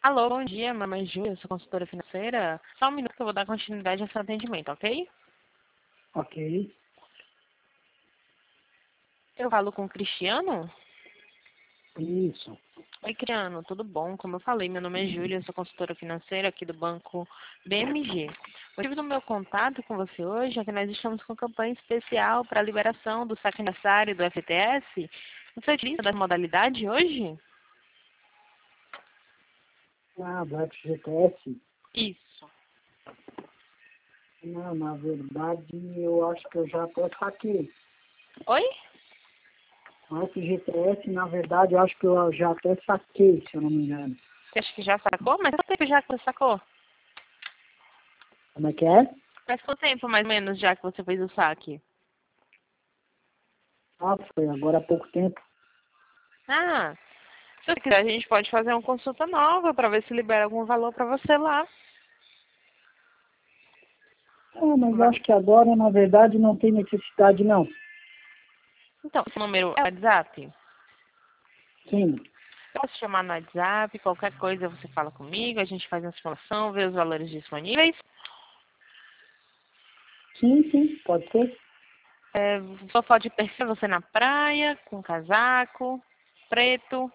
Alô, bom dia, meu nome é Júlia, eu sou consultora financeira. Só um minuto que eu vou dar continuidade ao seu atendimento, ok? Ok, Eu falo com o Cristiano? isso. Oi, Cristiano, tudo bom? Como eu falei, meu nome é Júlia, eu sou consultora financeira aqui do banco BMG. O motivo do meu contato com você hoje é que nós estamos com campanha especial para a liberação do saque aniversário do FTS. Você utiliza da modalidade hoje? Ah, do FGTS? Isso. Não, na verdade, eu acho que eu já até saquei. Oi? O FGTS, na verdade, eu acho que eu já até saquei, se eu não me engano. Você acha que já sacou? Mas quanto tempo já que você sacou? Como é que é? Faz quanto tempo, mais ou menos, já que você fez o saque? Ah, foi agora há pouco tempo. Ah, se você quiser, a gente pode fazer uma consulta nova para ver se libera algum valor para você lá. Ah, mas eu acho que agora, na verdade, não tem necessidade, não. Então, esse número é o WhatsApp? Sim, Eu posso chamar no WhatsApp, qualquer coisa você fala comigo, a gente faz uma simulação, vê os valores disponíveis. sim, pode ser. Sofá de perfil, você na praia, com casaco, preto,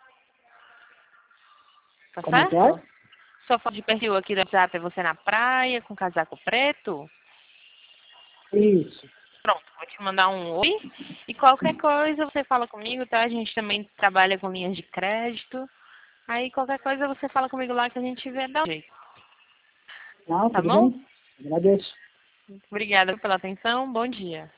tá Como é que é? certo? Sofá de perfil aqui do WhatsApp é você na praia, com casaco preto. Isso. Pronto, vou te mandar um oi. E qualquer coisa você fala comigo, tá? A gente também trabalha com linhas de crédito. Aí qualquer coisa você fala comigo lá que a gente vê, dá um jeito. Não, Tá tudo bom? bem? Agradeço. Obrigada pela atenção. Bom dia.